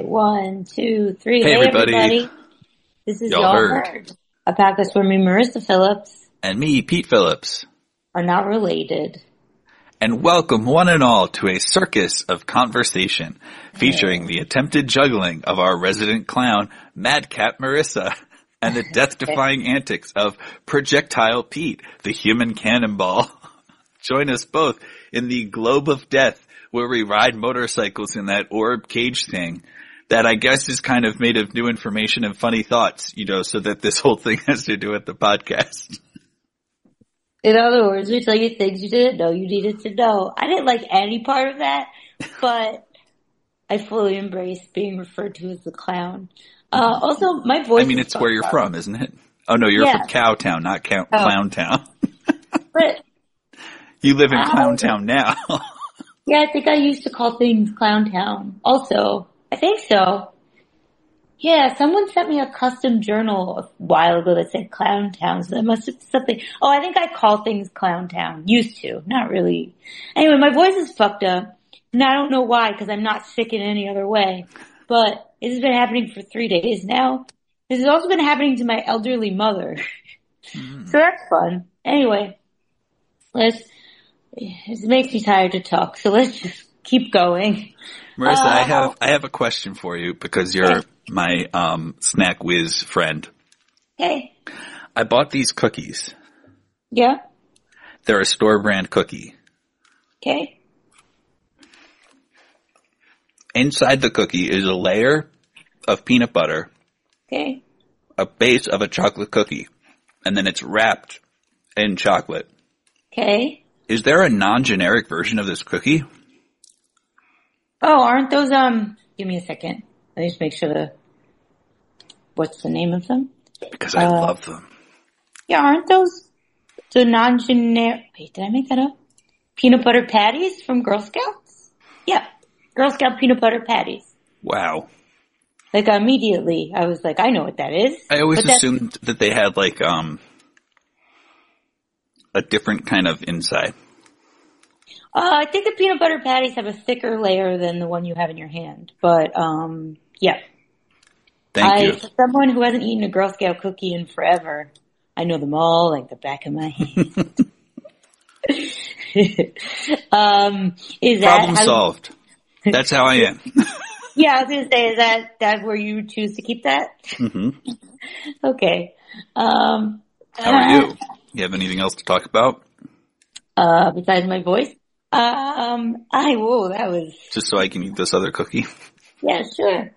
1, 2, 3. Hey, Hey, everybody. This is Y'all heard. Heard. A podcast where me, Marissa Phillips, And me, Pete Phillips. are not related. And welcome one and all to a circus of conversation featuring the attempted juggling of our resident clown, Madcap Marissa, and the death-defying antics of Projectile Pete, the human cannonball. Join us both in the globe of death where we ride motorcycles in that orb cage thing that I guess is kind of made of new information and funny thoughts, so that this whole thing has to do with the podcast. In other words, we tell you things you didn't know you needed to know. I didn't like any part of that, but I fully embrace being referred to as the clown. Also, my voice it's where you're from, isn't it? Oh no, you're from Cowtown, not Clowntown. But you live in Clowntown now. Yeah, I think I used to call things Clowntown. Also, I think so. Yeah, someone sent me a custom journal a while ago that said Clowntown, so that must have something. Oh, I think I call things Clowntown. Used to, not really. Anyway, my voice is fucked up, and I don't know why, because I'm not sick in any other way. But this has been happening for 3 days now. This has also been happening to my elderly mother. So that's fun. Anyway, it makes me tired to talk, so let's just keep going. Marissa, I have a question for you because you're my Snack Whiz friend. Okay. I bought these cookies. Yeah. They're a store brand cookie. Okay. Inside the cookie is a layer of peanut butter. Okay. A base of a chocolate cookie. And then it's wrapped in chocolate. Okay. Is there a non-generic version of this cookie? Oh, aren't those, give me a second. Let me just make sure what's the name of them? Because I love them. Yeah, aren't those the non-generic, wait, did I make that up? Peanut butter patties from Girl Scouts? Yeah, Girl Scout peanut butter patties. Wow. Like immediately, I was like, I know what that is. I always assumed that they had like, a different kind of inside. I think the peanut butter patties have a thicker layer than the one you have in your hand. But, yeah. Thank you. For someone who hasn't eaten a Girl Scout cookie in forever, I know them all like the back of my hand. Problem solved. That's how I am. Yeah, I was going to say, is that where you choose to keep that? Mm-hmm. Okay. How are you? You have anything else to talk about? Besides my voice? That was... Just so I can eat this other cookie? Yeah, sure.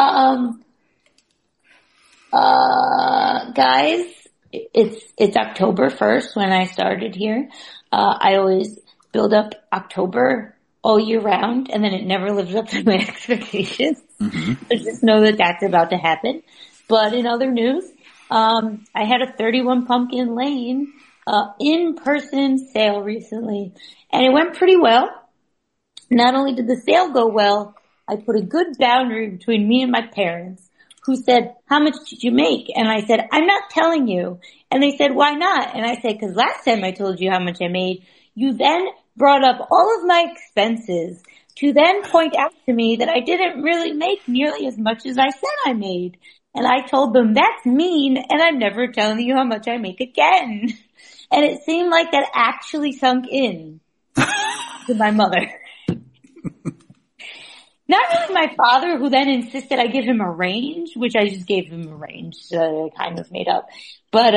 Guys, it's October 1st when I started here. I always build up October all year round, and then it never lives up to my expectations. Mm-hmm. So just know that that's about to happen. But in other news, I had a 31 Pumpkin Lane in-person sale recently, and it went pretty well. Not only did the sale go well, I put a good boundary between me and my parents, who said, how much did you make? And I said, I'm not telling you. And they said, why not? And I said, because last time I told you how much I made, you then brought up all of my expenses to then point out to me that I didn't really make nearly as much as I said I made. And I told them, that's mean, and I'm never telling you how much I make again. And it seemed like that actually sunk in to my mother. Not really my father, who then insisted I give him a range, which I just gave him a range, so I kind of made up. But,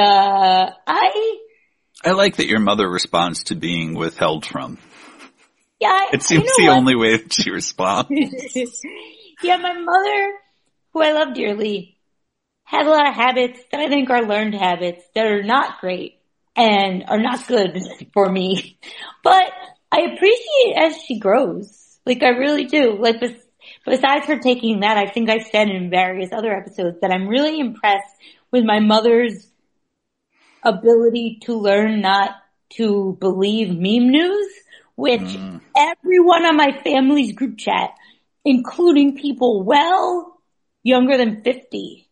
I like that your mother responds to being withheld from. Yeah, it seems the only way that she responds. Yeah, my mother, who I love dearly, has a lot of habits that I think are learned habits that are not great and are not good for me. But I appreciate as she grows. Like, I really do. Like, besides her taking that, I think I said in various other episodes that I'm really impressed with my mother's ability to learn not to believe meme news, which everyone on my family's group chat, including people well younger than 50,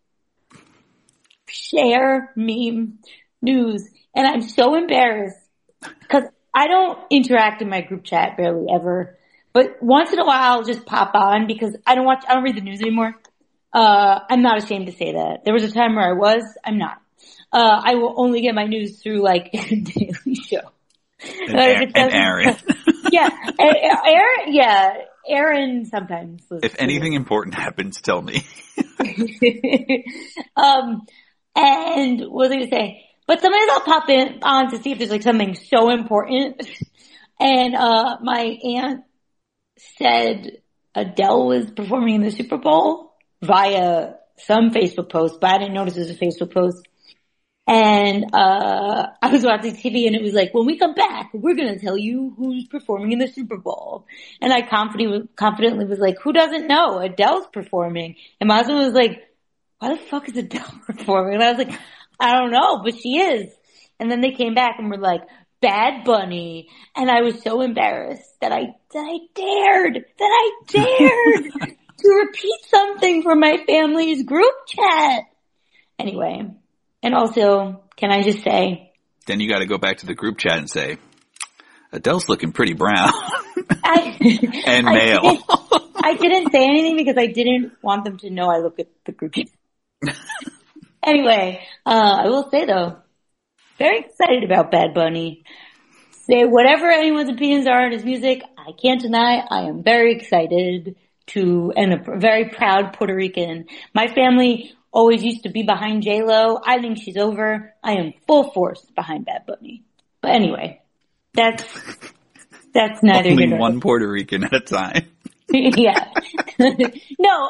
share meme news. And I'm so embarrassed because I don't interact in my group chat barely ever. But once in a while I'll just pop on because I don't read the news anymore. I'm not ashamed to say that. There was a time where I was, I'm not. I will only get my news through like Daily Show. And Aaron. Yeah. Aaron sometimes. If anything important happens, tell me. And what was I going to say? But sometimes I'll pop on to see if there's like something so important. And, my aunt said Adele was performing in the Super Bowl via some Facebook post, but I didn't notice it was a Facebook post. And, I was watching TV and it was like, when we come back, we're going to tell you who's performing in the Super Bowl. And I confidently was like, who doesn't know? Adele's performing. And my husband was like, why the fuck is Adele performing? And I was like, I don't know, but she is. And then they came back and were like, Bad Bunny. And I was so embarrassed that I dared to repeat something from my family's group chat. Anyway. And also, can I just say? Then you got to go back to the group chat and say, Adele's looking pretty brown. And male. I didn't say anything because I didn't want them to know I look at the group chat. Anyway, I will say though, very excited about Bad Bunny. Say whatever anyone's opinions are on his music, I can't deny I am very excited and a very proud Puerto Rican. My family always used to be behind J-Lo. I think she's over. I am full force behind Bad Bunny. But anyway, that's neither Only here nor one Puerto Rican at a time. Yeah. No,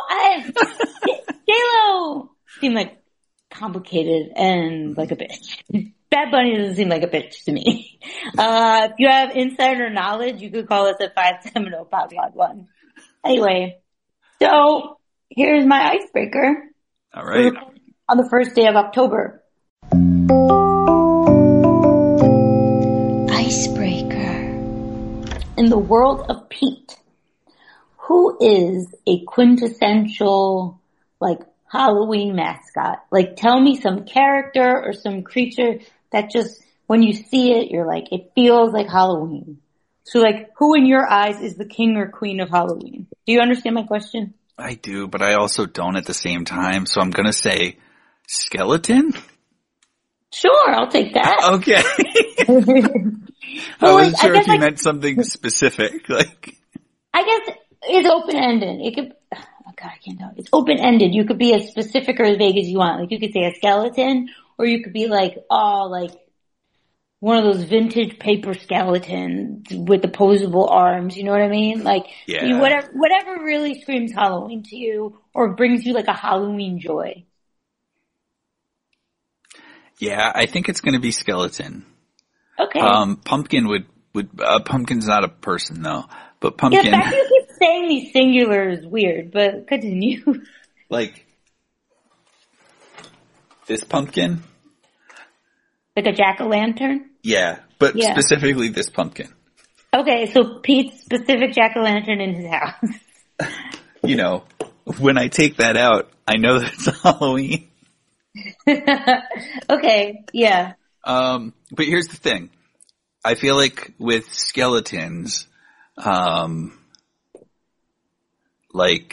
J-Lo seemed like complicated and like a bitch. Bad Bunny doesn't seem like a bitch to me. If you have insider knowledge, you could call us at 570-551. Anyway, so here's my icebreaker. All right. On the first day of October. Icebreaker. In the world of Pete, who is a quintessential, like, Halloween mascot? Like, tell me some character or some creature that just, when you see it, you're like, it feels like Halloween. So, like, who in your eyes is the king or queen of Halloween? Do you understand my question? I do, but I also don't at the same time, so I'm gonna say skeleton? Sure, I'll take that. Okay. Well, I wasn't sure if you like, meant something specific, like. I guess it's open-ended. It could, oh God, I can't know. It's open-ended. You could be as specific or as vague as you want. Like, you could say a skeleton, or you could be like, oh, like, one of those vintage paper skeletons with opposable arms, you know what I mean? Like, yeah. whatever really screams Halloween to you or brings you like a Halloween joy. Yeah, I think it's gonna be skeleton. Okay. Pumpkin Pumpkin's not a person though, but Pumpkin. Yeah, the fact you keep saying these singular is weird, but continue. Like, this pumpkin? Like a jack-o'-lantern? Yeah, but specifically this pumpkin. Okay, so Pete's specific jack-o'-lantern in his house. You know, when I take that out, I know that it's Halloween. Okay, yeah. But here's the thing. I feel like with skeletons, like,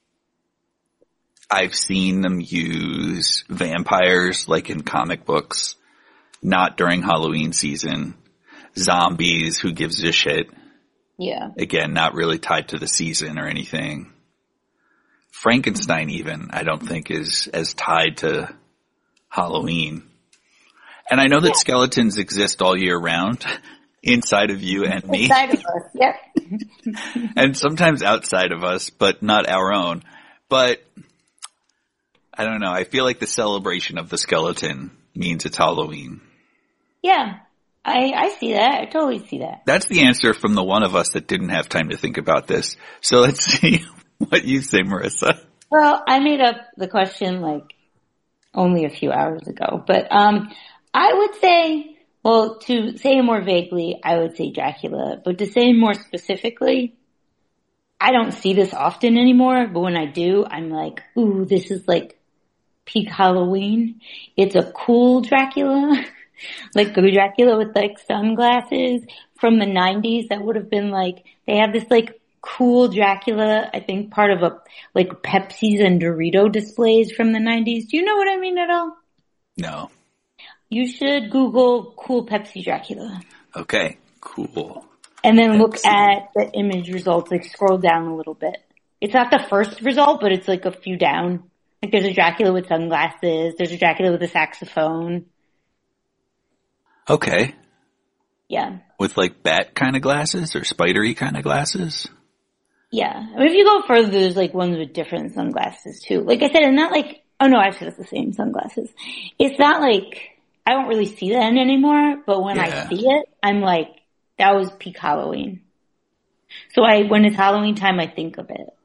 I've seen them use vampires, like in comic books. Not during Halloween season. Zombies, who gives a shit. Yeah. Again, not really tied to the season or anything. Frankenstein even, I don't think is as tied to Halloween. And I know that skeletons exist all year round. Inside of you and me. Inside of us, yep. And sometimes outside of us, but not our own. But, I don't know, I feel like the celebration of the skeleton means it's Halloween. Yeah, I see that. I totally see that. That's the answer from the one of us that didn't have time to think about this. So let's see what you say, Marissa. Well, I made up the question like only a few hours ago, but I would say, well, to say more vaguely, I would say Dracula, but to say more specifically, I don't see this often anymore, but when I do, I'm like, ooh, this is like peak Halloween. It's a cool Dracula. Like a Dracula with like sunglasses from the 90s that would have been like, they have this like cool Dracula, I think part of Pepsi's and Dorito displays from the 90s. Do you know what I mean at all? No. You should Google cool Pepsi Dracula. Okay, cool. And then Pepsi. look at the image results, scroll down a little bit. It's not the first result, but it's a few down. There's a Dracula with sunglasses. There's a Dracula with a saxophone. Okay. Yeah. With bat kind of glasses or spidery kind of glasses? Yeah. I mean, if you go further, there's ones with different sunglasses too. Like I said, and not oh no, actually it's the same sunglasses. It's not I don't really see that anymore, but when I see it, I'm that was peak Halloween. So when it's Halloween time, I think of it.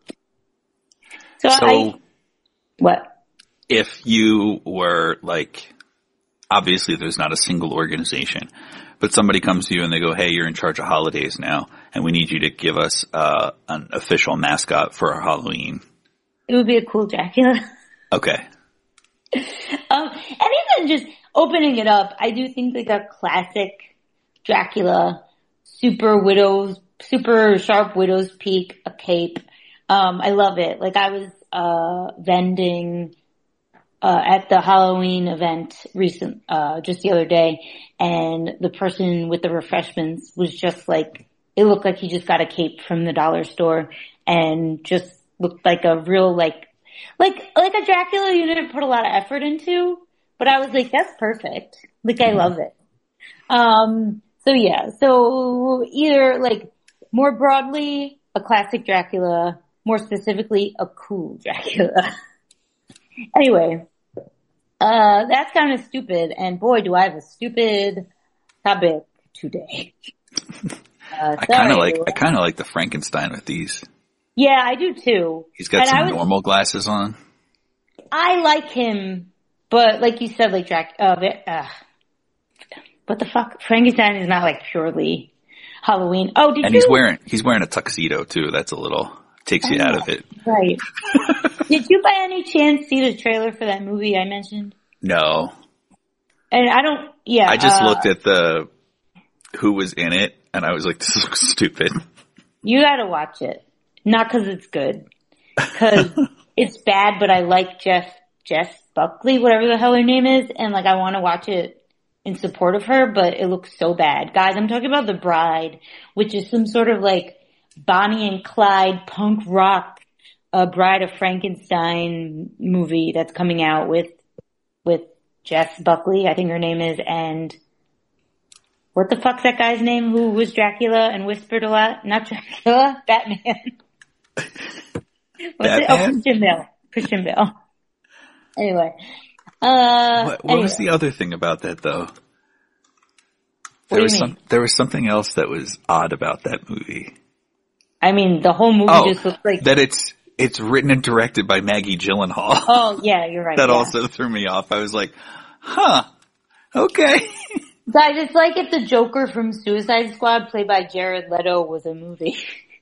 So what? If you were obviously there's not a single organization, but somebody comes to you and they go, hey, you're in charge of holidays now, and we need you to give us an official mascot for our Halloween. It would be a cool Dracula. Okay. And even just opening it up, I do think a classic Dracula, super sharp widow's peak, a cape. I love it. I was vending at the Halloween event just the other day, and the person with the refreshments was just it looked like he just got a cape from the dollar store and just looked like a real like a Dracula you didn't put a lot of effort into, but I was that's perfect. I love it. So yeah, so either more broadly a classic Dracula, more specifically a cool Dracula. Anyway, that's kind of stupid, and boy, do I have a stupid topic today. I kind of like the Frankenstein with these. Yeah, I do too. He's got some normal glasses on. I like him, but like you said, what the fuck? Frankenstein is not purely Halloween. Oh, and he's wearing a tuxedo too. That's a little takes you out of it. Right. Did you by any chance see the trailer for that movie I mentioned? No. And I just looked at who was in it, and I was like, this looks stupid. You gotta watch it. Not cause it's good. Cause it's bad, but I like Jess Buckley, whatever the hell her name is, and I want to watch it in support of her, but it looks so bad. Guys, I'm talking about The Bride, which is some sort of Bonnie and Clyde punk rock, Bride of Frankenstein movie that's coming out with Jess Buckley, I think her name is, and what the fuck's that guy's name who was Dracula and whispered a lot? Not Dracula, Batman. What's it? Oh, Christian Bale. Anyway. What was the other thing about that though? There was something else that was odd about that movie. I mean, the whole movie just looks that it's written and directed by Maggie Gyllenhaal. Oh, yeah, you're right. That also threw me off. I was like, huh, okay. Guys, it's like if the Joker from Suicide Squad, played by Jared Leto, was a movie.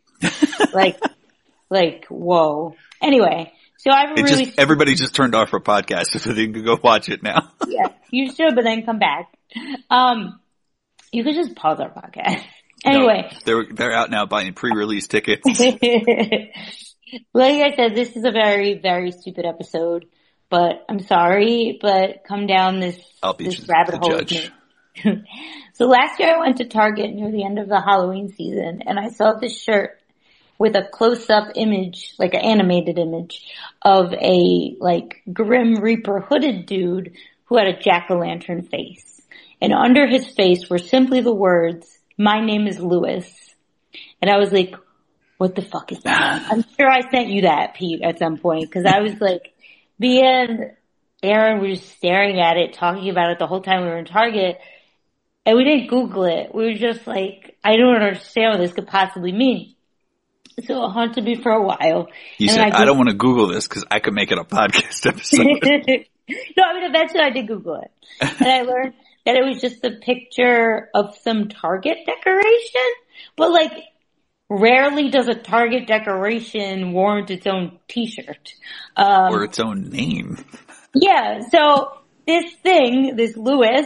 Whoa. Anyway, so everybody just turned off our podcast so they can go watch it now. Yeah, you should, but then come back. You could just pause our podcast. Anyway. No, they're out now buying pre-release tickets. Like I said, this is a very, very stupid episode, but I'm sorry, but come down this rabbit hole with me. So last year I went to Target near the end of the Halloween season, and I saw this shirt with a close-up image, an animated image of a Grim Reaper hooded dude who had a jack-o'-lantern face. And under his face were simply the words, "My name is Lewis." And I was like, what the fuck is that? I'm sure I sent you that, Pete, at some point, because I was me and Aaron were just staring at it, talking about it the whole time we were in Target, and we didn't Google it. We were just I don't understand what this could possibly mean. So it haunted me for a while. You said, I don't want to Google this because I could make it a podcast episode. No, I mean, eventually I did Google it. And I learned that it was just a picture of some Target decoration, but rarely does a Target decoration warrant its own t-shirt. Or its own name. Yeah, so this Lewis,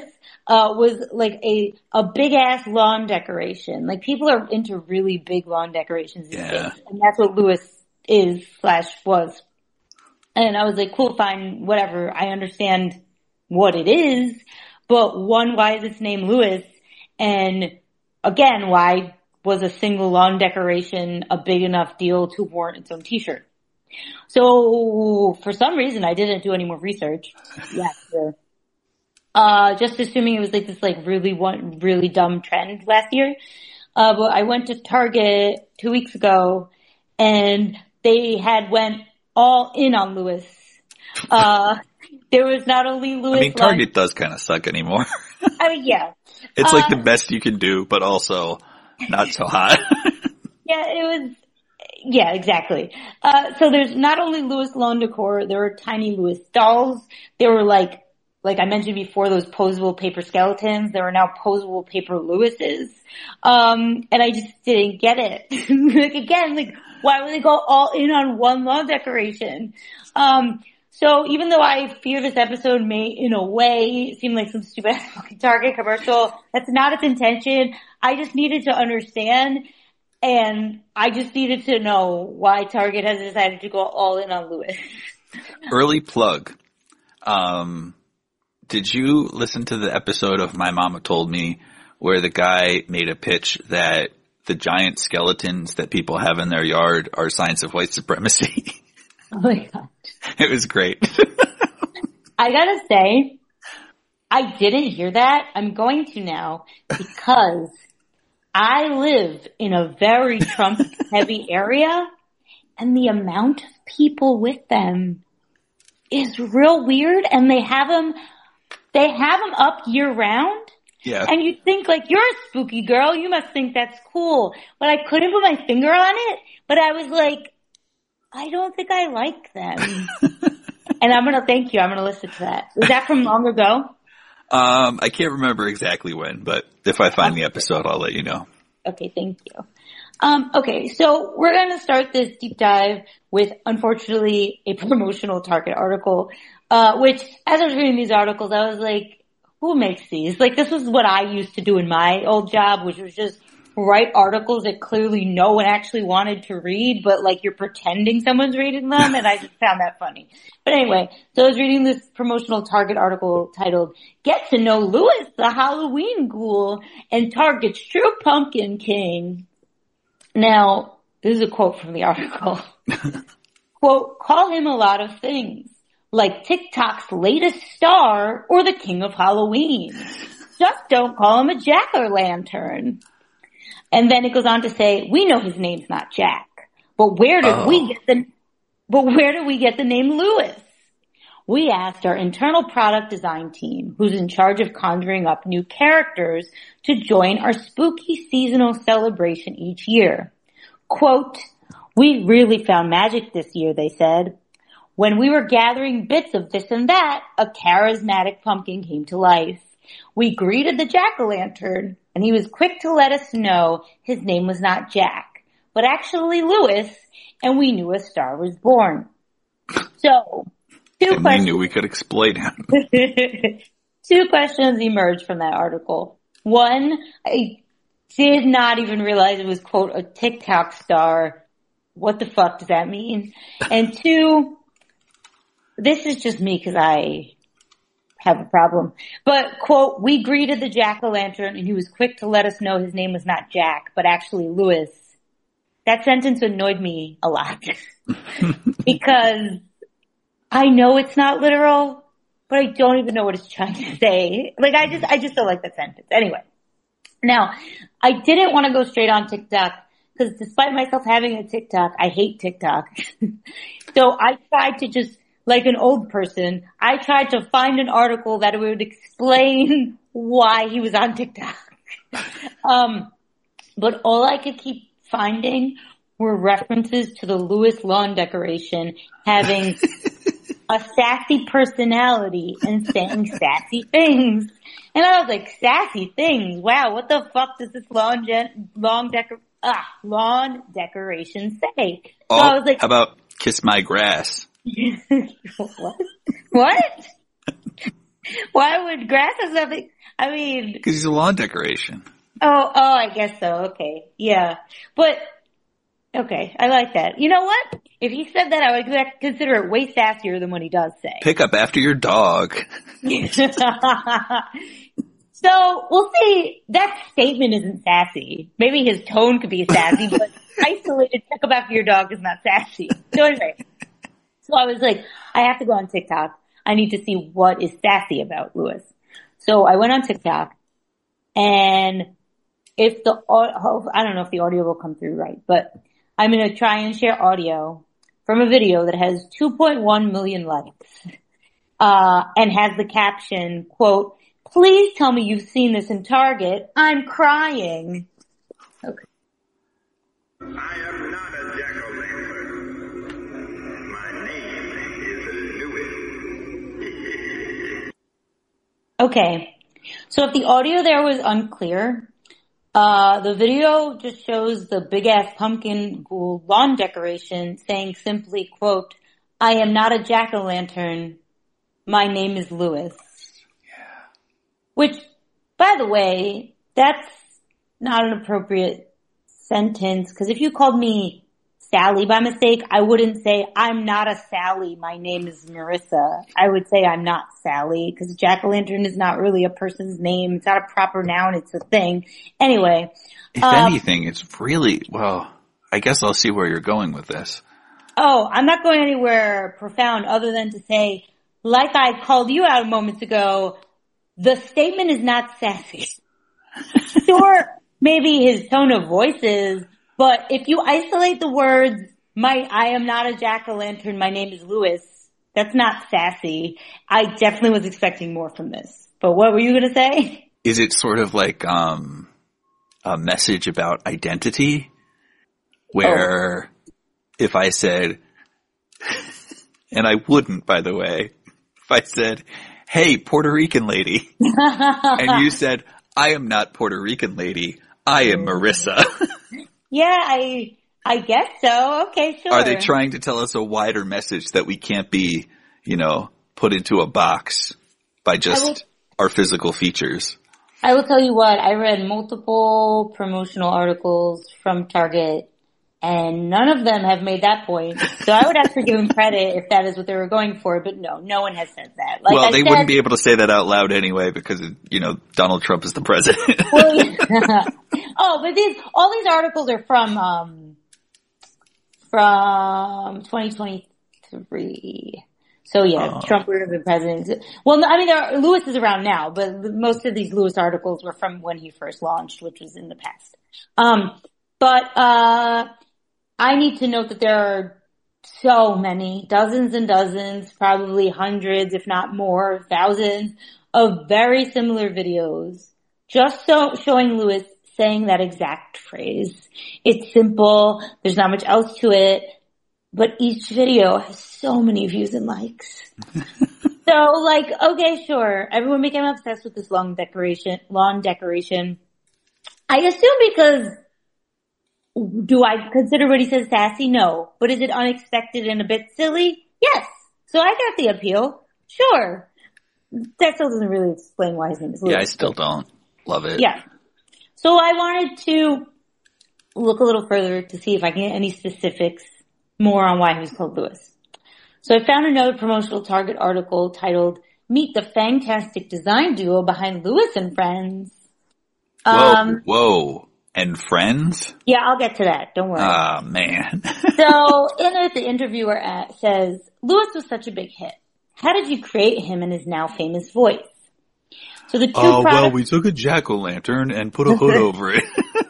was like a big ass lawn decoration. Like people are into really big lawn decorations these days, and that's what Lewis is/was. And I was like, cool, fine, whatever. I understand what it is, but one, why is its name Lewis? And again, why was a single lawn decoration a big enough deal to warrant its own t-shirt? So for some reason, I didn't do any more research. Yeah, sure. Just assuming it was like this like really dumb trend last year. But I went to Target 2 weeks ago and they had went all in on Lewis. There was not only Lewis. I mean, Target does kind of suck anymore. I mean, yeah. It's like the best you can do, but also not so hot. Yeah, it was. Yeah, exactly. So there's not only Lewis lawn decor, there were tiny Lewis dolls. There were like I mentioned before, those posable paper skeletons. There are now posable paper Lewises. And I just didn't get it. Like again, like why would they go all in on one lawn decoration? So even though I fear this episode may, in a way, seem like some stupid Target commercial, that's not its intention. I just needed to understand, and I just needed to know why Target has decided to go all in on Lewis. Early plug. Did you listen to the episode of My Mama Told Me where the guy made a pitch that the giant skeletons that people have in their yard are signs of white supremacy? Oh my God. It was great. I gotta say, I didn't hear that. I'm going to now because I live in a very Trump heavy area and the amount of people with them is real weird, and they have them up year round. Yeah. And you think like, you're a spooky girl, you must think that's cool. But I couldn't put my finger on it, but I was like, I don't think I like them. And I'm going to listen to that. Was that from long ago? I can't remember exactly when, but if I find the episode, I'll let you know. Okay, thank you. Okay, so we're going to start this deep dive with, unfortunately, a promotional Target article, which, as I was reading these articles, I was like, who makes these? Like, this was what I used to do in my old job, which was just write articles that clearly no one actually wanted to read, but like you're pretending someone's reading them, and I just found that funny. But anyway, so I was reading this promotional Target article titled, Get to Know Lewis, the Halloween Ghoul, and Target's True Pumpkin King. Now, this is a quote from the article. Quote, call him a lot of things, like TikTok's latest star or the king of Halloween. Just don't call him a jack-o'-lantern. And then it goes on to say, we know his name's not Jack, but where did we get the name Lewis? We asked our internal product design team, who's in charge of conjuring up new characters, to join our spooky seasonal celebration each year. Quote, we really found magic this year, they said. When we were gathering bits of this and that, a charismatic pumpkin came to life. We greeted the jack-o'-lantern, and he was quick to let us know his name was not Jack, but actually Lewis, and we knew a star was born. So, we knew we could exploit him. 2 questions emerged from that article. One, I did not even realize it was, quote, a TikTok star. What the fuck does that mean? And 2, this is just me because I have a problem. But, quote, we greeted the jack-o'-lantern and he was quick to let us know his name was not Jack, but actually Lewis. That sentence annoyed me a lot. Because I know it's not literal, but I don't even know what it's trying to say. Like, I just don't like that sentence. Anyway. Now, I didn't want to go straight on TikTok because despite myself having a TikTok, I hate TikTok. So I tried to just, like an old person, I tried to find an article that would explain why he was on TikTok. But all I could keep finding were references to the Lewis lawn decoration having a sassy personality and saying sassy things. And I was like, sassy things? Wow, what the fuck does this lawn decoration say? So I was like, how about kiss my grass? What? Why would grass have something? I mean, Because he's a lawn decoration. oh, I guess so. Okay. Yeah. But, okay. I like that. You know what? If he said that, I would consider it way sassier than what he does say. Pick up after your dog. So, we'll see. That statement isn't sassy. Maybe his tone could be sassy, but isolated pick up after your dog is not sassy. So anyway. So I was like, I have to go on TikTok. I need to see what is sassy about Lewis. So I went on TikTok, and if I don't know if the audio will come through right, but I'm going to try and share audio from a video that has 2.1 million likes, and has the caption, quote, "Please tell me you've seen this in Target. I'm crying." Okay. I am not a jack-o'-lantern. My name is Louis. Okay. So if the audio there was unclear, the video just shows the big ass pumpkin lawn decoration saying simply, quote, "I am not a jack-o'-lantern. My name is Louis." Yeah. Which, by the way, that's not an appropriate sentence, because if you called me Sally by mistake, I wouldn't say, "I'm not a Sally, my name is Marissa." I would say, "I'm not Sally," because jack-o'-lantern is not really a person's name. It's not a proper noun, it's a thing. Anyway. If anything, it's really, well, I guess I'll see where you're going with this. Oh, I'm not going anywhere profound other than to say, like I called you out moments ago, the statement is not sassy. Sure, maybe his tone of voice is, but if you isolate the words, I am not a jack-o'-lantern, my name is Louis, that's not sassy. I definitely was expecting more from this. But what were you going to say? Is it sort of like a message about identity? Where if I said, and I wouldn't, by the way, if I said, "Hey, Puerto Rican lady," and you said, "I am not Puerto Rican lady, I am Marissa." Yeah, I guess so. Okay, sure. Are they trying to tell us a wider message that we can't be, put into a box by just our physical features? I will tell you what, I read multiple promotional articles from Target, and none of them have made that point. So I would have to give them credit if that is what they were going for, but no one has said that. Like they wouldn't be able to say that out loud anyway because, Donald Trump is the president. Well, yeah. Oh, but all these articles are from 2023. So yeah, Trump would have been president. Well, no, I mean, Lewis is around now, but most of these Lewis articles were from when he first launched, which was in the past. But I need to note that there are so many, dozens and dozens, probably hundreds, if not more, thousands of very similar videos just showing Lewis saying that exact phrase. It's simple. There's not much else to it, but each video has so many views and likes. So okay, sure. Everyone became obsessed with this lawn decoration. I assume because do I consider what he says sassy? No. But is it unexpected and a bit silly? Yes. So I got the appeal. Sure. That still doesn't really explain why his name is Lewis. Yeah, I still don't love it. Yeah. So I wanted to look a little further to see if I can get any specifics more on why he was called Lewis. So I found another promotional Target article titled, "Meet the Fantastic Design Duo Behind Lewis and Friends." Whoa. And Friends? Yeah, I'll get to that. Don't worry. Ah, man. So in it, the interviewer says, "Lewis was such a big hit. How did you create him and his now famous voice?" So the two we took a jack-o'-lantern and put a hood over it.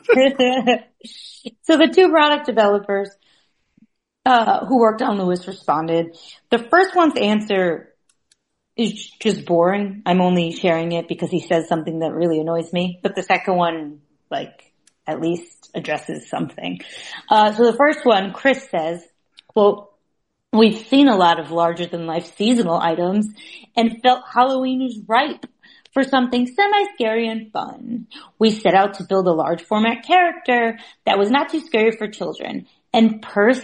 So the two product developers who worked on Lewis responded. The first one's answer is just boring. I'm only sharing it because he says something that really annoys me. But the second one, at least addresses something. So the first one, Chris says, quote, "We've seen a lot of larger-than-life seasonal items and felt Halloween was ripe for something semi-scary and fun. We set out to build a large-format character that was not too scary for children. And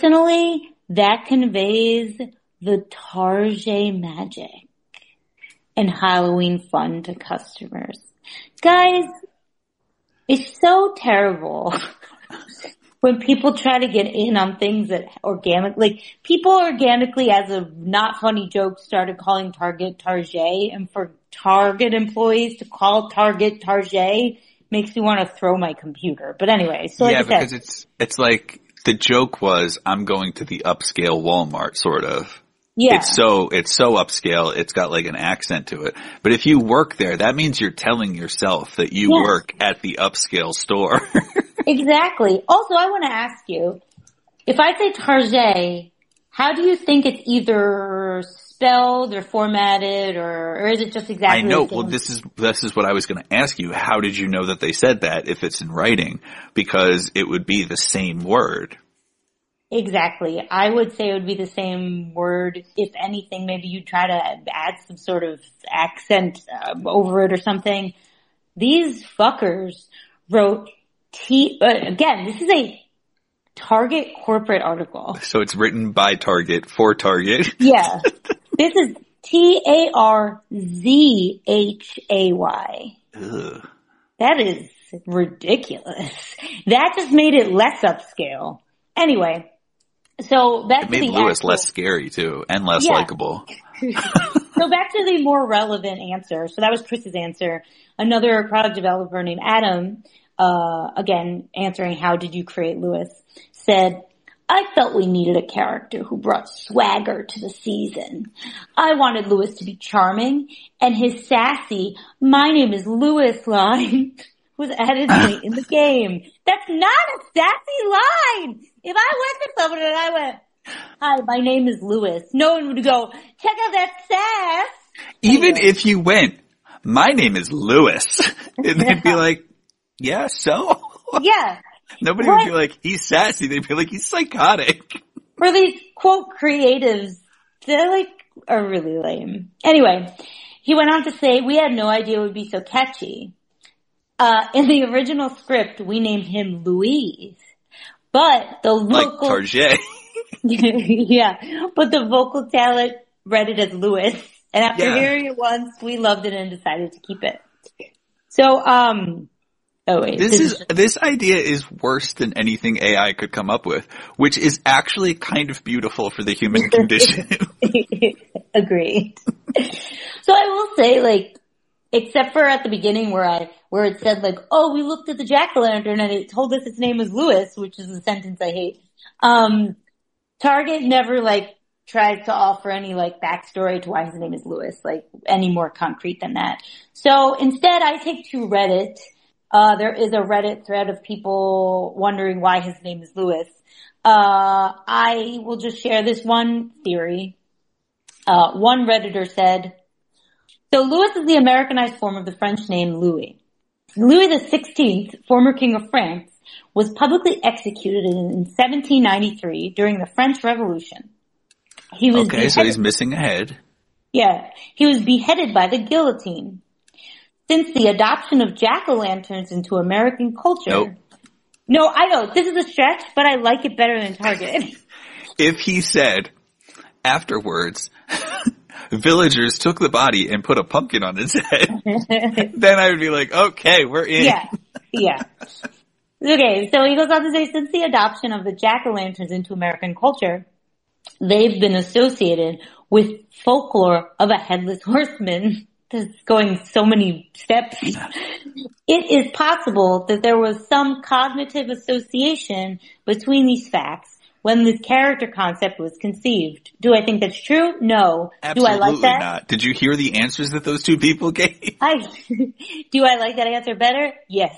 personally, that conveys the Target magic." and Halloween fun to customers. Guys, it's so terrible when people try to get in on things that people organically, as a not funny joke, started calling Target Target, and for Target employees to call Target Target makes me want to throw my computer. But anyway, so like because it's like the joke was, I'm going to the upscale Walmart, sort of. Yeah. It's so upscale, it's got like an accent to it. But if you work there, that means you're telling yourself that you work at the upscale store. Exactly. Also, I want to ask you, if I say Target, how do you think it's either spelled or formatted, or is it just exactly I know. the same? Well, this is what I was going to ask you. How did you know that they said that if it's in writing? Because it would be the same word. Exactly. I would say it would be the same word. If anything, maybe you try to add some sort of accent over it or something. These fuckers wrote again, this is a Target corporate article. So it's written by Target for Target. Yeah. This is Tarzhay. Ugh. That is ridiculous. That just made it less upscale. Anyway, so back to the It made Lewis less scary too, and less likable. So back to the more relevant answer. So that was Chris's answer. Another product developer named Adam, again, answering how did you create Lewis, said, I felt we needed a character who brought swagger to the season. I wanted Lewis to be charming, and his sassy, my name is Lewis line was added late in the game. That's not a sassy line! If I went to someone and I went, hi, my name is Lewis, no one would go, check out that sass! Even if you went, my name is Lewis, and they'd be like, yeah, so? Yeah. Nobody would be like, he's sassy. They'd be like, he's psychotic. For these, quote, creatives, they're are really lame. Anyway, he went on to say, we had no idea it would be so catchy. In the original script, we named him Louise. But the local... Like Target. Yeah. But the vocal talent read it as Lewis. And after hearing it once, we loved it and decided to keep it. So, oh wait. This idea is worse than anything AI could come up with, which is actually kind of beautiful for the human condition. Agreed. So I will say, except for at the beginning where it said oh, we looked at the jack-o'-lantern and it told us its name was Lewis, which is a sentence I hate. Target never tries to offer any backstory to why his name is Lewis, any more concrete than that. So instead I take to Reddit. There is a Reddit thread of people wondering why his name is Lewis. I will just share this one theory. One Redditor said, so Louis is the Americanized form of the French name Louis. Louis XVI, former king of France, was publicly executed in 1793 during the French Revolution. He was beheaded. So he's missing a head. Yeah. He was beheaded by the guillotine. Since the adoption of jack-o'-lanterns into American culture. Nope. No, I know. This is a stretch, but I like it better than Target. If he said, afterwards, villagers took the body and put a pumpkin on his head, then I would be like, okay, we're in. Yeah. Okay, so he goes on to say, since the adoption of the jack-o'-lanterns into American culture, they've been associated with folklore of a headless horseman. This is going so many steps. It is possible that there was some cognitive association between these facts when this character concept was conceived. Do I think that's true? No. Absolutely Do I like that? Not. Did you hear the answers that those two people gave? Do I like that answer better? Yes.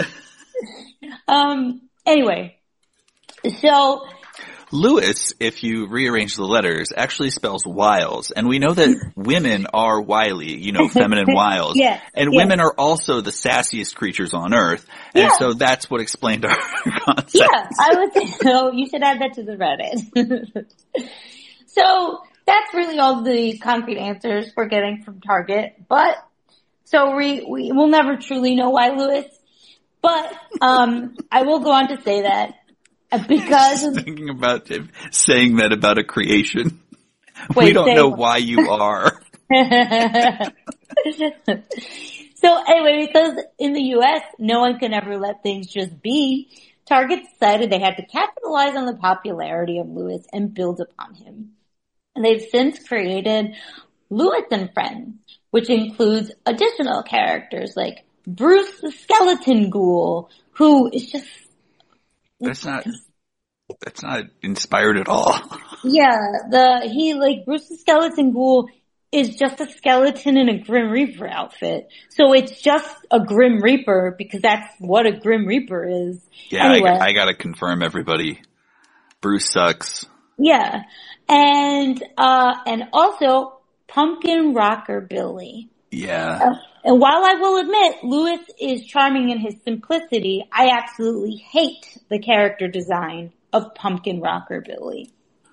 Anyway. So, Lewis, if you rearrange the letters, actually spells wiles. And we know that women are wily, feminine wiles. Yeah. And women are also the sassiest creatures on earth. And so that's what explained our concept. Yeah, I would say so. You should add that to the Reddit. So that's really all the concrete answers we're getting from Target. But, so we will never truly know why Lewis. But, I will go on to say that because I'm just thinking about him saying that about a creation. Wait, we don't know why you are. So anyway, because in the U.S., no one can ever let things just be, Target decided they had to capitalize on the popularity of Lewis and build upon him. And they've since created Lewis and Friends, which includes additional characters like Bruce the Skeleton Ghoul, who is just... That's not inspired at all. Yeah, Bruce the Skeleton Ghoul is just a skeleton in a Grim Reaper outfit. So it's just a Grim Reaper because that's what a Grim Reaper is. Yeah, anyway. I gotta confirm, everybody. Bruce sucks. Yeah. And also Pumpkin Rocker Billy. Yeah. And while I will admit Lewis is charming in his simplicity, I absolutely hate the character design of Pumpkin Rocker Billy.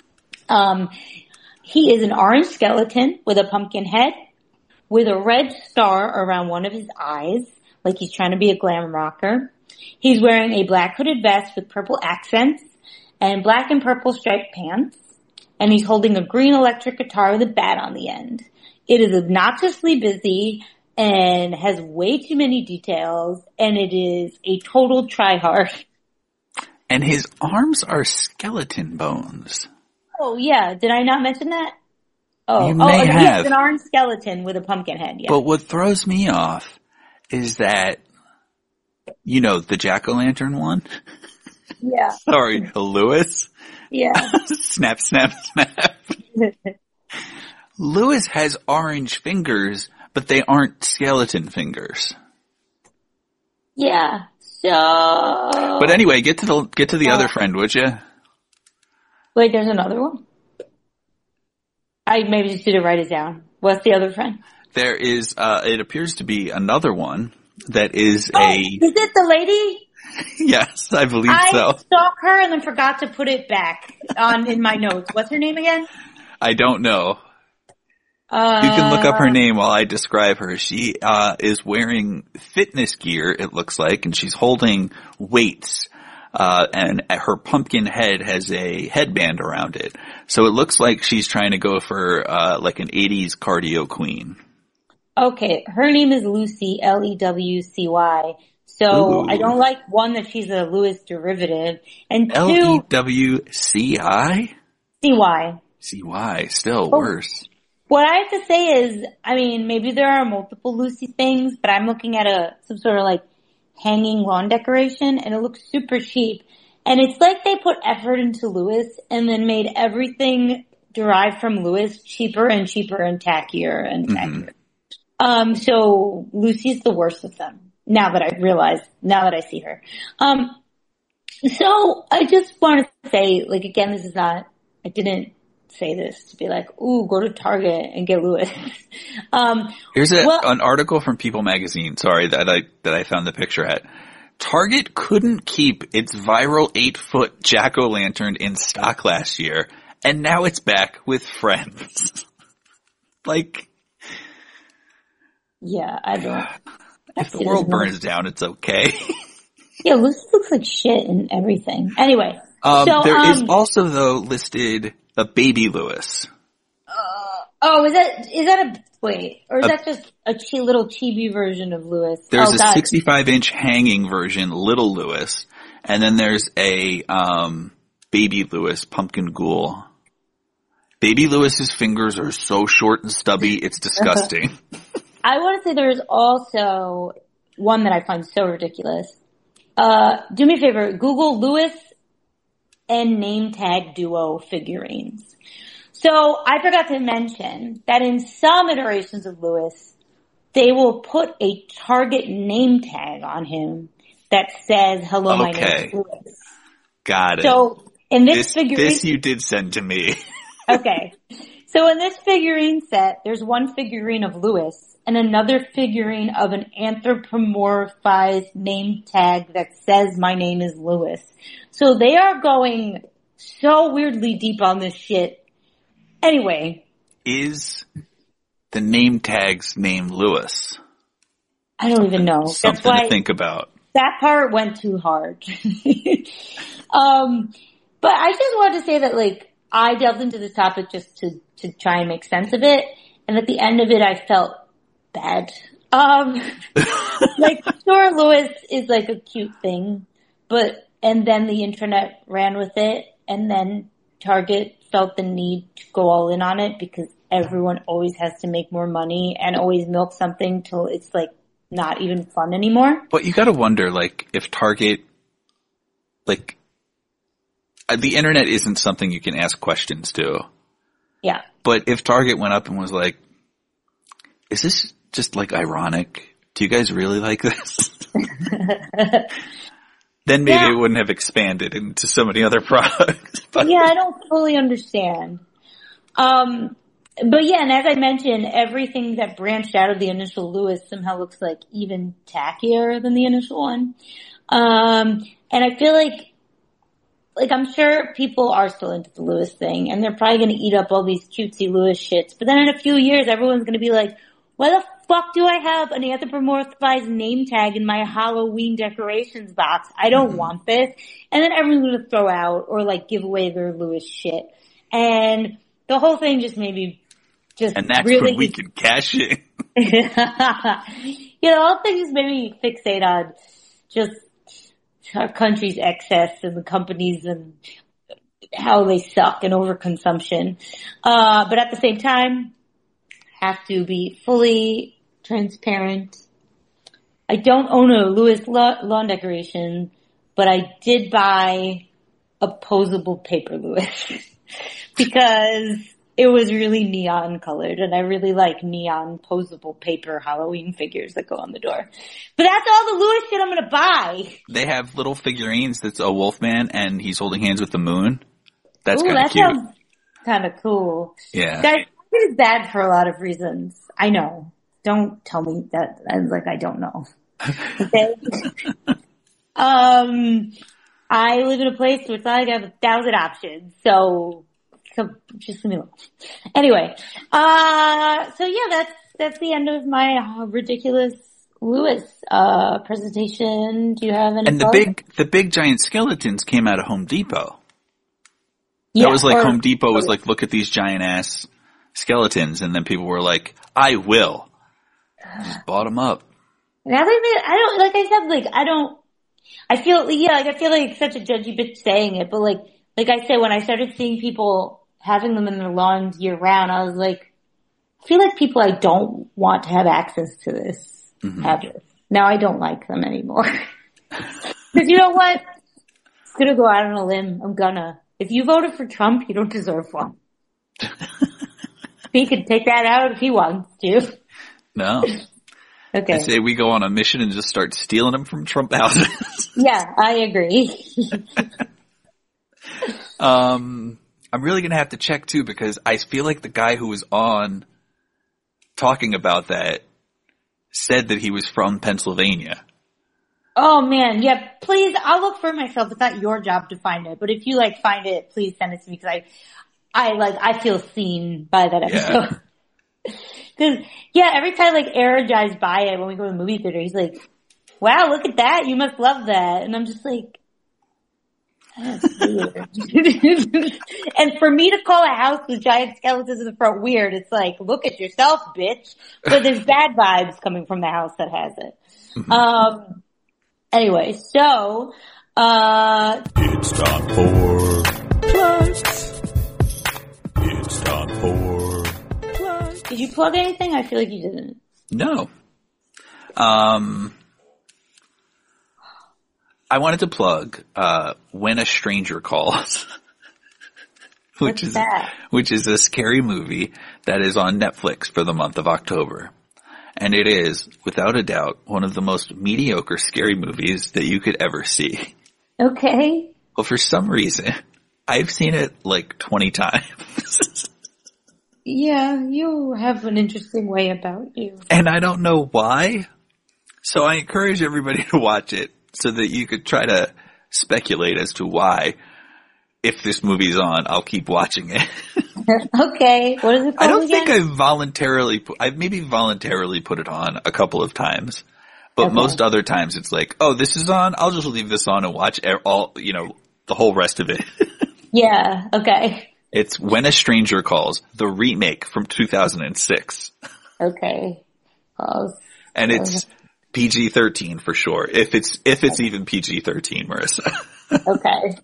He is an orange skeleton with a pumpkin head, with a red star around one of his eyes, like he's trying to be a glam rocker. He's wearing a black hooded vest with purple accents and black and purple striped pants, and he's holding a green electric guitar with a bat on the end. It is obnoxiously busy and has way too many details, and it is a total try-hard. And his arms are skeleton bones. Oh, yeah. Did I not mention that? You may have. He's an orange skeleton with a pumpkin head, yeah. But what throws me off is that, you know, the jack-o'-lantern one? Yeah. Sorry, Lewis? Yeah. Snap, snap, snap. Lewis has orange fingers, but they aren't skeleton fingers. Yeah. So. But anyway, get to the other friend, would you? Wait, there's another one? I maybe just didn't write it down. What's the other friend? There is, it appears to be another one that is Is it the lady? Yes, I believe so. I saw her and then forgot to put it back in my notes. What's her name again? I don't know. You can look up her name while I describe her. She is wearing fitness gear, it looks like, and she's holding weights. And her pumpkin head has a headband around it. So it looks like she's trying to go for like an 80s cardio queen. Okay, her name is Lucy, Lewcy. So Ooh. I don't like, one, that she's a Lewis derivative, and two... Lewci? CY. CY, still worse. What I have to say is, I mean, maybe there are multiple Lucy things, but I'm looking at some sort of like hanging lawn decoration, and it looks super cheap. And it's like they put effort into Lewis and then made everything derived from Lewis cheaper and cheaper and tackier and tackier. Mm-hmm. So Lucy's the worst of them. Now that I see her. So I just want to say, like, again, I didn't say this to be like, ooh, go to Target and get Lewis. Here's an article from People Magazine, sorry, that I found the picture at. Target couldn't keep its viral 8-foot jack-o'-lantern in stock last year, and now it's back with Friends. Like... Yeah, I don't... If the world burns down, it's okay. Yeah, Lucy looks like shit and everything. Anyway. There is also, though, listed a baby Lewis. Is that just a little chibi version of Lewis? There's a 65-inch hanging version, Little Lewis, and then there's a baby Lewis, Pumpkin Ghoul. Baby Lewis's fingers are so short and stubby, it's disgusting. I want to say there's also one that I find so ridiculous. Do me a favor, Google Lewis and name tag duo figurines. So I forgot to mention that in some iterations of Lewis, they will put a Target name tag on him that says, hello, my name is Lewis. Got it. So in this figurine... This you did send to me. Okay. So in this figurine set, there's one figurine of Lewis and another figurine of an anthropomorphized name tag that says my name is Lewis. So they are going so weirdly deep on this shit. Anyway. Is the name tag's name Lewis? I don't even know. Something to think about. That part went too hard. But I just wanted to say that, like, I delved into this topic just to try and make sense of it. And at the end of it, I felt bad. Like, sure, Lewis is like a cute thing, and then the internet ran with it, and then Target felt the need to go all in on it because everyone always has to make more money and always milk something till it's like not even fun anymore. But you gotta wonder, like, if Target, like, the internet isn't something you can ask questions to. Yeah. But if Target went up and was like, is this just like ironic? Do you guys really like this? Then maybe it wouldn't have expanded into so many other products. But yeah, I don't fully understand. But yeah, and as I mentioned, everything that branched out of the initial Lewis somehow looks like even tackier than the initial one. And I feel like I'm sure people are still into the Lewis thing, and they're probably going to eat up all these cutesy Lewis shits. But then in a few years, everyone's going to be like, why the fuck do I have an anthropomorphized name tag in my Halloween decorations box? I don't want this. And then everyone's going to throw out or like give away their Lewis shit. And the whole thing just made me and that's really, when we can cash in. All things made me fixate on just our country's excess and the companies and how they suck and overconsumption. But at the same time, have to be fully transparent. I don't own a Lewis lawn decoration, but I did buy a posable paper Lewis because it was really neon colored, and I really like neon posable paper Halloween figures that go on the door. But that's all the Lewis shit I'm gonna buy. They have little figurines that's a Wolfman and he's holding hands with the moon. That's kind of that cute. Sounds kind of cool. Yeah. Guys, it is bad for a lot of reasons. I know. Don't tell me that I don't know. Okay? I live in a place where it's like I have 1,000 options, so just leave me alone. Anyway, so yeah, that's the end of my ridiculous Lewis presentation. Do you have any? And the big giant skeletons came out of Home Depot. Yeah, that was like Home Depot was like, look at these giant ass skeletons, and then people were like, I will. Just bought them up. Now I feel like such a judgy bitch saying it, but like I said, when I started seeing people having them in their lawns year round, I was like, I feel like people I don't want to have access to this have this. Now I don't like them anymore. Cause you know what? I'm gonna go out on a limb. If you voted for Trump, you don't deserve one. He can take that out if he wants to. No. Okay. I say we go on a mission and just start stealing them from Trump houses. Yeah, I agree. I'm really going to have to check too, because I feel like the guy who was on talking about that said that he was from Pennsylvania. Oh man, yeah, please, I'll look for it myself. It's not your job to find it, but if you find it, please send it to me because I feel seen by that episode. Cause every time Era drives by it when we go to the movie theater, he's like, wow, look at that. You must love that. And I'm just like, that's weird. And for me to call a house with giant skeletons in the front weird, it's like, look at yourself, bitch. But there's bad vibes coming from the house that has it. Anyway, so, it's time for plugs. It's time for plugs. Did you plug anything? I feel like you didn't. No. I wanted to plug, When a Stranger Calls. which is a scary movie that is on Netflix for the month of October. And it is, without a doubt, one of the most mediocre scary movies that you could ever see. Okay. But for some reason, I've seen it 20 times. Yeah, you have an interesting way about you. And I don't know why. So I encourage everybody to watch it so that you could try to speculate as to why. If this movie's on, I'll keep watching it. Okay. What is it called I don't again? think I've maybe voluntarily put it on a couple of times. But most other times it's like, oh, this is on, I'll just leave this on and watch the whole rest of it. Yeah, okay. It's When a Stranger Calls, the remake from 2006. Okay. And it's PG-13 for sure. If it's even PG-13, Marissa. Okay.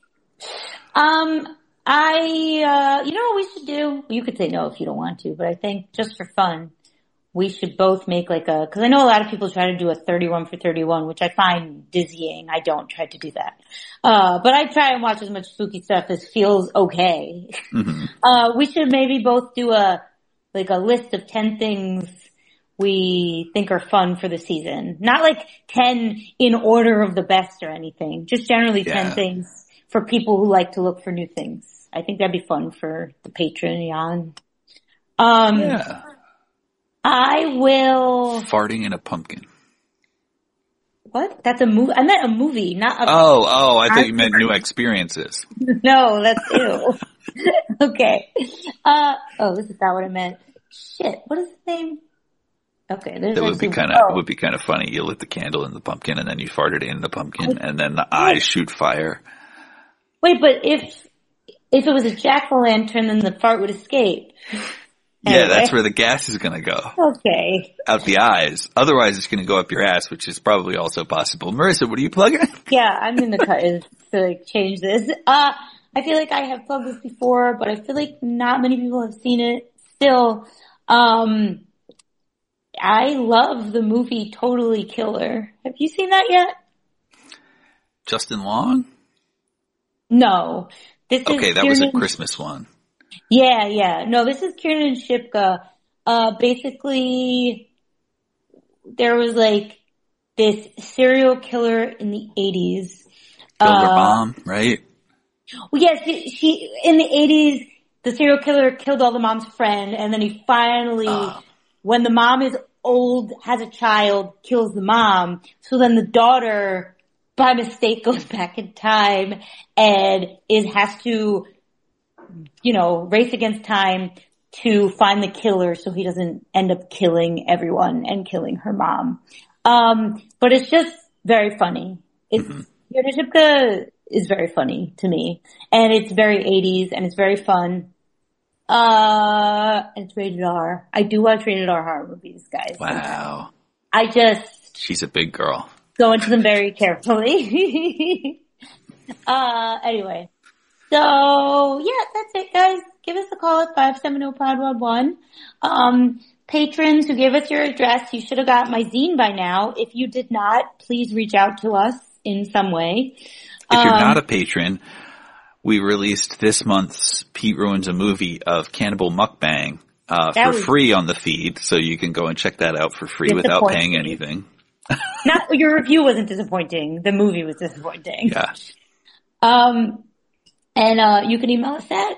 You know what we should do? You could say no if you don't want to, but I think just for fun, we should both make cause I know a lot of people try to do a 31 for 31, which I find dizzying. I don't try to do that. But I try and watch as much spooky stuff as feels okay. Mm-hmm. We should maybe both do a list of 10 things we think are fun for the season. Not 10 in order of the best or anything. Just generally 10 things for people who like to look for new things. I think that'd be fun for the Patreon. Yeah. I will... Farting in a pumpkin. What? That's a movie. I meant a movie, not a... Oh, I thought you meant new experiences. No, that's ew. Okay. This is not what I meant. Shit, what is the name? Okay, that would be kind of funny. You lit the candle in the pumpkin and then you farted in the pumpkin and then the eyes shoot fire. Wait, but if it was a jack-o'-lantern, then the fart would escape. Yeah, that's where the gas is going to go. Okay. Out the eyes. Otherwise, it's going to go up your ass, which is probably also possible. Marissa, what are you plugging? Yeah, I'm going to change this. I feel like I have plugged this before, but I feel like not many people have seen it. Still, I love the movie Totally Killer. Have you seen that yet? Justin Long? No. That was a Christmas one. Yeah. No, this is Kiernan Shipka. Basically, there was this serial killer in the 80s. Killed her mom, right? Well, yes, she in the 80s, the serial killer killed all the mom's friend, and then he finally, when the mom is old, has a child, kills the mom. So then the daughter, by mistake, goes back in time and has to, race against time to find the killer so he doesn't end up killing everyone and killing her mom. But it's just very funny. Kiernan Shipka is very funny to me. And it's very 80s and it's very fun. And it's rated R. I do watch rated R horror movies, guys. Wow. She's a big girl. Go into them very carefully. Anyway. So, yeah, that's it, guys. Give us a call at 570-POD-1. Patrons who gave us your address, you should have got my zine by now. If you did not, please reach out to us in some way. If you're not a patron, we released this month's Pete Ruins a Movie of Cannibal Mukbang for free on the feed, so you can go and check that out for free without paying anything. Your review wasn't disappointing. The movie was disappointing. Yeah. And you can email us at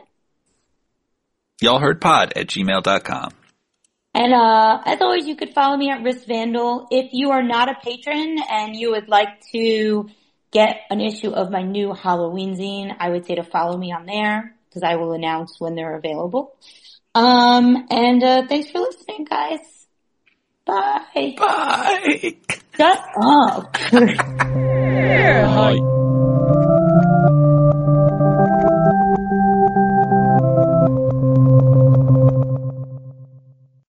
y'allheardpod@gmail.com. And as always, you could follow me at Risk Vandal. If you are not a patron and you would like to get an issue of my new Halloween zine, I would say to follow me on there because I will announce when they're available. And thanks for listening, guys. Bye. Bye. Shut up. Bye.